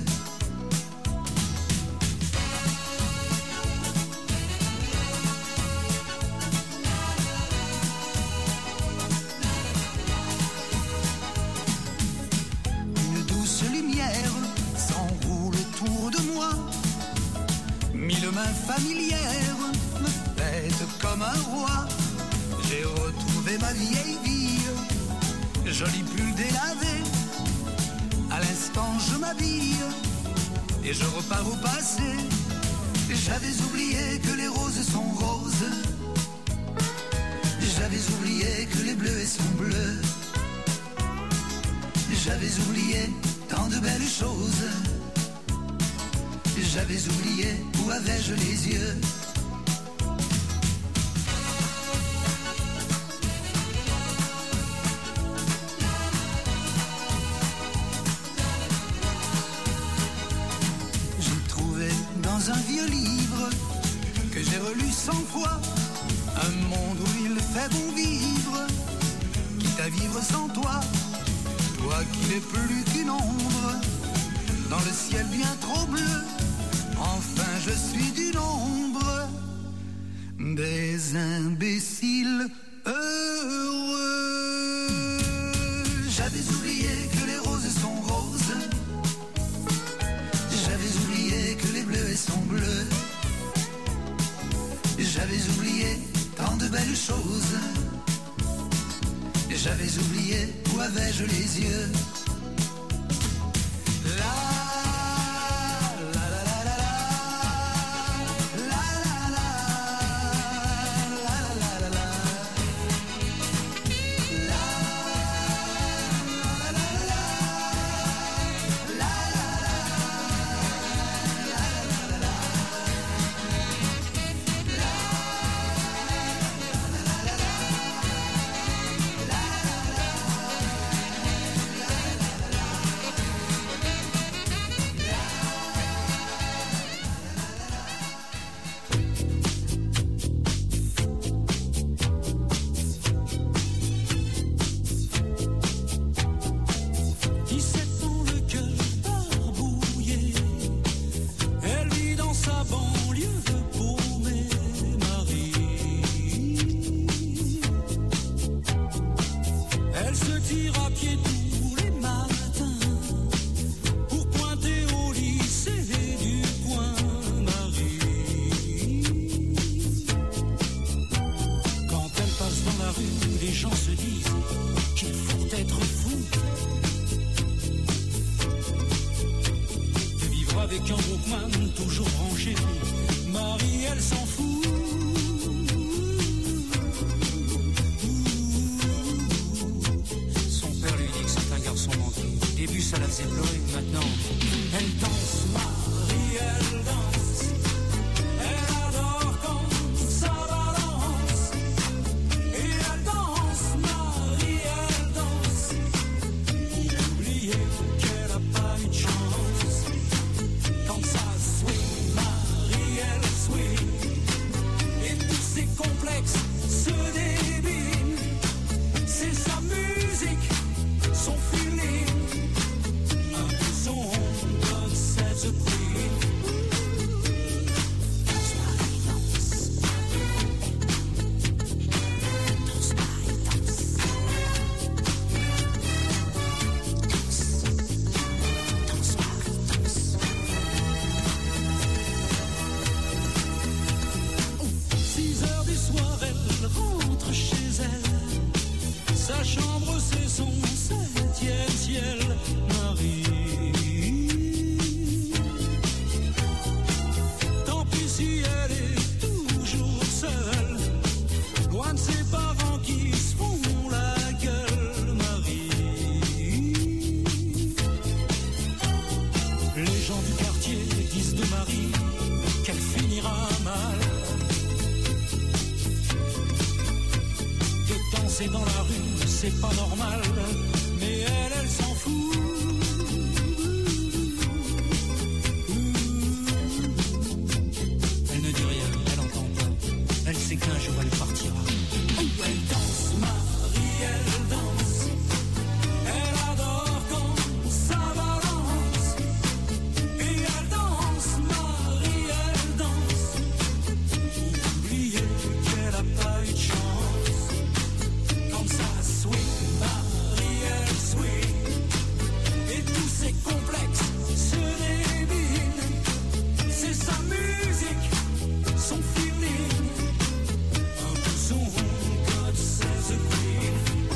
Une douce lumière s'enroule autour de moi. Mille mains familières me pètent comme un roi. J'ai retrouvé ma vieille vie, joli pull délavé. À l'instant je m'habille et je repars au passé. J'avais oublié que les roses sont roses. J'avais oublié que les bleus sont bleus. J'avais oublié tant de belles choses. J'avais oublié où avais-je les yeux. Dans un vieux livre que j'ai relu cent fois, un monde où il fait bon vivre, quitte à vivre sans toi, toi qui n'es plus qu'une ombre, dans le ciel bien trop bleu, enfin je suis du nombre des imbéciles heureux. J'avais oublié que les roses sont roses. J'avais oublié que les bleus sont bleus. J'avais oublié tant de belles choses. J'avais oublié où avais-je les yeux. danser dans la rue, c'est pas normal, mais elle, elle s'en fout. Elle ne dit rien, elle entend pas, elle sait qu'un jour elle partira. Elle danse, Marie, elle danse, elle adore quand ça balance. Et elle danse, Marie, elle danse, oubliez qu'elle a pas eu de chance. Comme ça, swing, Marie, elle swing, et tous ses complexes se débilent. C'est sa musique, son feeling, un peu son God says a queen.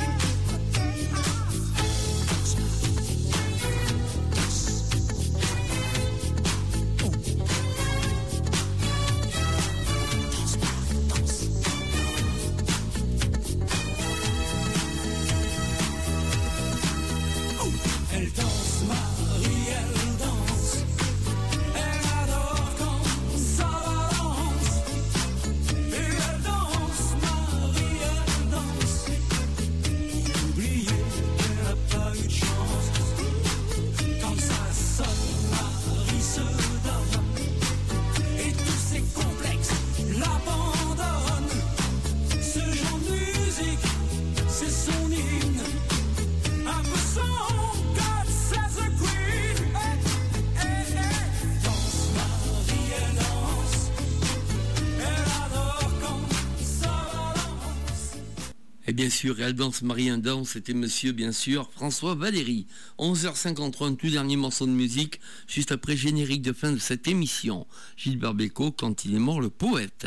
Elle danse, Marie, elle danse, elle adore quand ça balance. Et elle danse, Marie, elle danse, oubliez qu'elle a pas eu de chance. Quand ça sonne, Marie se donne, et tous ses complexes l'abandonnent. Ce genre de musique, c'est son hymne, un peu son God says a queen. Hey, hey, hey. Danse, Marie, elle danse, elle adore quand ça balance. Et bien sûr, elle danse, Marie, un danse, c'était monsieur, bien sûr, François Valéry. onze heures cinquante-trois, un tout dernier morceau de musique, juste après générique de fin de cette émission. Gilbert Bécaud, Quand il est mort, le poète.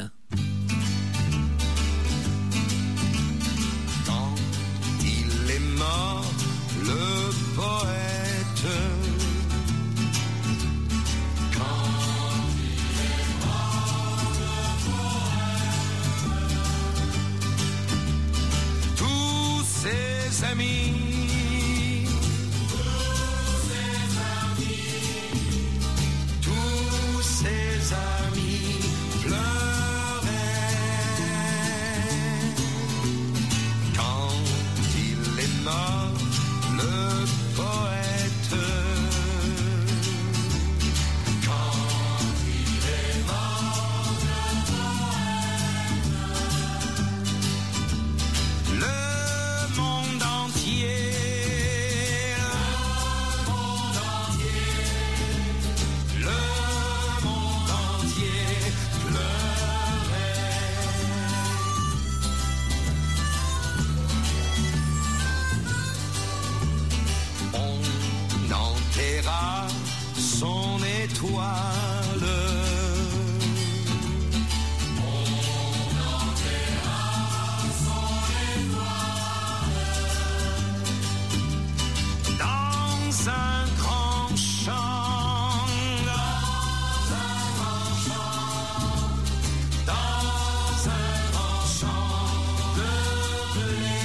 Quand il est mort, le poète. Quand il est mort, le poète. Tous ses amis. Tous ses amis pleuraient. Quand il est mort, le poète. Quand il est mort, le poète. Le monde entier, le monde entier, le monde entier pleurait. On enterra son étoile. On enterra son étoile. Dans un grand champ. Dans un grand champ. Dans un grand champ de blé.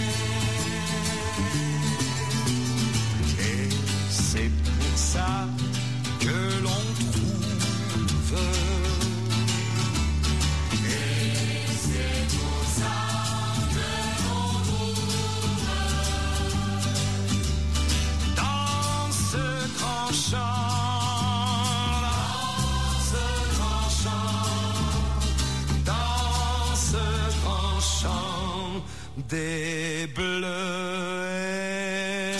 Et c'est pour ça que l'on trouve. Et c'est pour ça que l'on trouve. Dans ce grand champ. Dans ce grand champ. Dans ce grand champ des bleuets.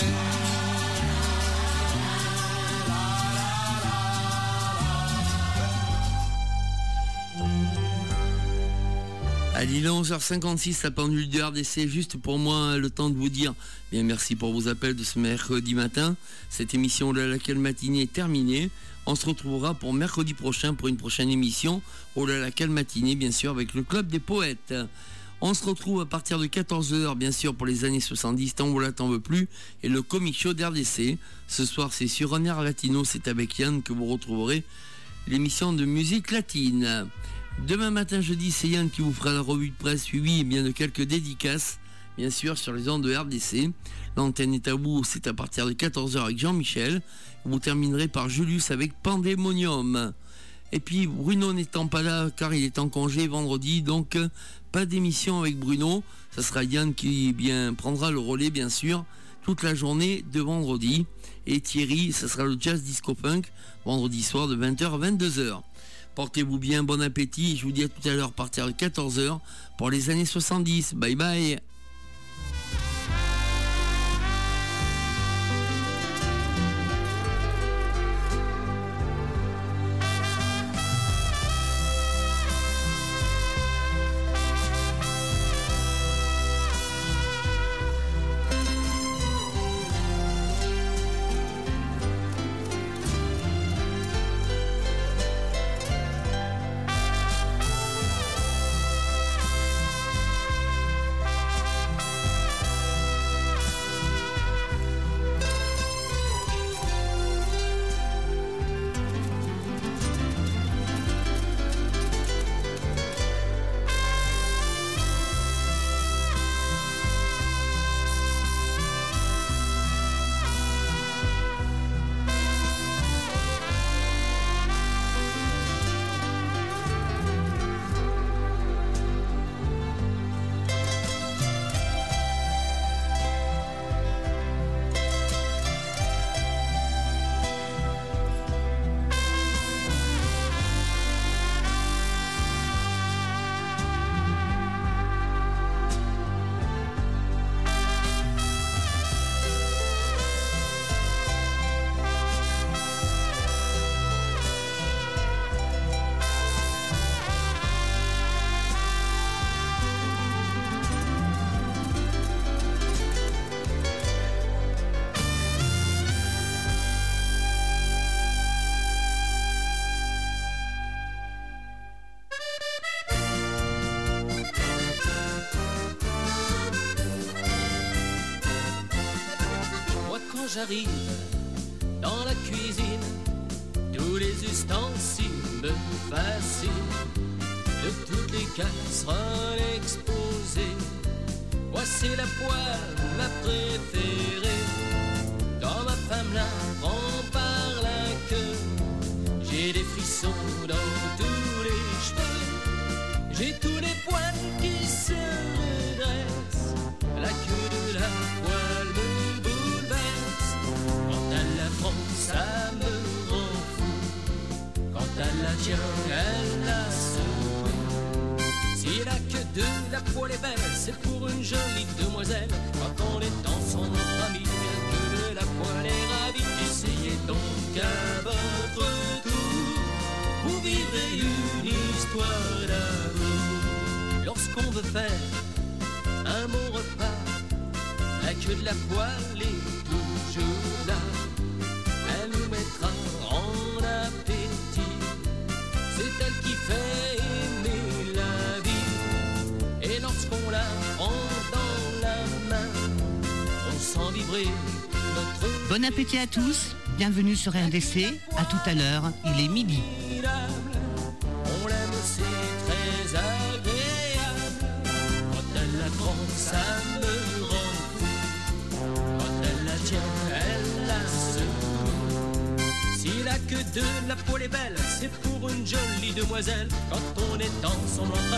Allez, il est onze heures cinquante-six, la pendule du R D C, juste pour moi le temps de vous dire bien merci pour vos appels de ce mercredi matin. Cette émission de laquelle matinée est terminée. On se retrouvera pour mercredi prochain pour une prochaine émission au laquelle matinée, bien sûr, avec le Club des Poètes. On se retrouve à partir de quatorze heures, bien sûr, pour les années soixante-dix, tant voilà, t'en veux plus, et le Comic Show d'R D C. Ce soir, c'est sur On Air Latino, c'est avec Yann que vous retrouverez l'émission de musique latine. Demain matin, jeudi, c'est Yann qui vous fera la revue de presse suivie bien de quelques dédicaces, bien sûr, sur les ondes de R D C. L'antenne est à vous, c'est à partir de quatorze heures avec Jean-Michel. Vous terminerez par Julius avec Pandémonium. Et puis Bruno n'étant pas là car il est en congé vendredi, donc euh, pas d'émission avec Bruno. Ça sera Yann qui bien prendra le relais bien sûr toute la journée de vendredi. Et Thierry, ça sera le Jazz Disco Punk vendredi soir de vingt heures à vingt-deux heures. Portez-vous bien, bon appétit. Je vous dis à tout à l'heure à partir de quatorze heures pour les années soixante-dix. Bye bye. J'arrive dans la cuisine, tous les ustensiles me fascinent. De toutes les casseroles exposées, voici la poêle ma préférée. Quand ma femme la prend par la queue, j'ai des frissons dans tous les cheveux. J'ai tous les poils qui se redressent, la queue de la poêle me ça me rend fou. Quand elle la tient, elle la secoue. Si la queue de la poêle est belle, c'est pour une jolie demoiselle. Quand on est ensemble entre amis, la queue de la poêle est ravie. Essayez donc à votre tour, vous vivrez une histoire d'amour. Lorsqu'on veut faire un bon repas, la queue de la poêle est toujours là. Elle nous mettra en appétit, c'est elle qui fait aimer la vie. Et lorsqu'on la prend dans la main, on sent vibrer notre... Bon appétit à tous, bienvenue sur R D C, à tout à l'heure, il est midi. On l'aime, c'est très agréable. Quand elle la prend, ça me rend fou. Quand elle la tient, elle la secoue. Si la queue de la poêle est belle, c'est pour une jolie demoiselle. Quand on est ensemble